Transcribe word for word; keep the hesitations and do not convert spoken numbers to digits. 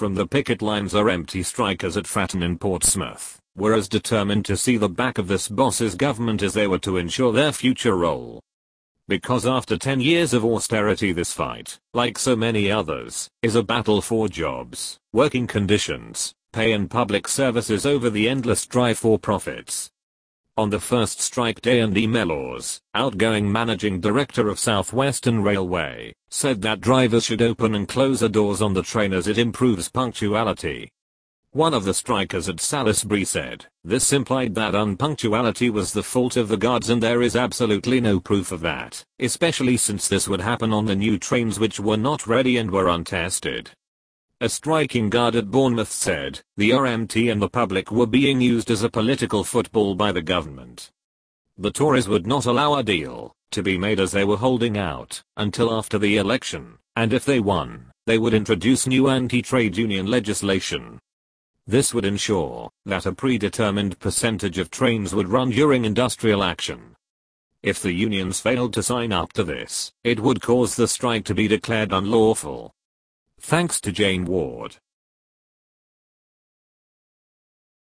from the picket lines are empty strikers at Fratton in Portsmouth were as determined to see the back of this boss's government as they were to ensure their future role. Because after ten years of austerity, this fight, like so many others, is a battle for jobs, working conditions, pay and public services over the endless drive for profits. On the first strike day, Andy Mellors, outgoing managing director of South Western Railway, said that drivers should open and close the doors on the train as it improves punctuality. One of the strikers at Salisbury said, this implied that unpunctuality was the fault of the guards, and there is absolutely no proof of that, especially since this would happen on the new trains which were not ready and were untested. A striking guard at Bournemouth said, the R M T and the public were being used as a political football by the government. The Tories would not allow a deal to be made as they were holding out until after the election, and if they won, they would introduce new anti-trade union legislation. This would ensure that a predetermined percentage of trains would run during industrial action. If the unions failed to sign up to this, it would cause the strike to be declared unlawful. Thanks to Jane Ward,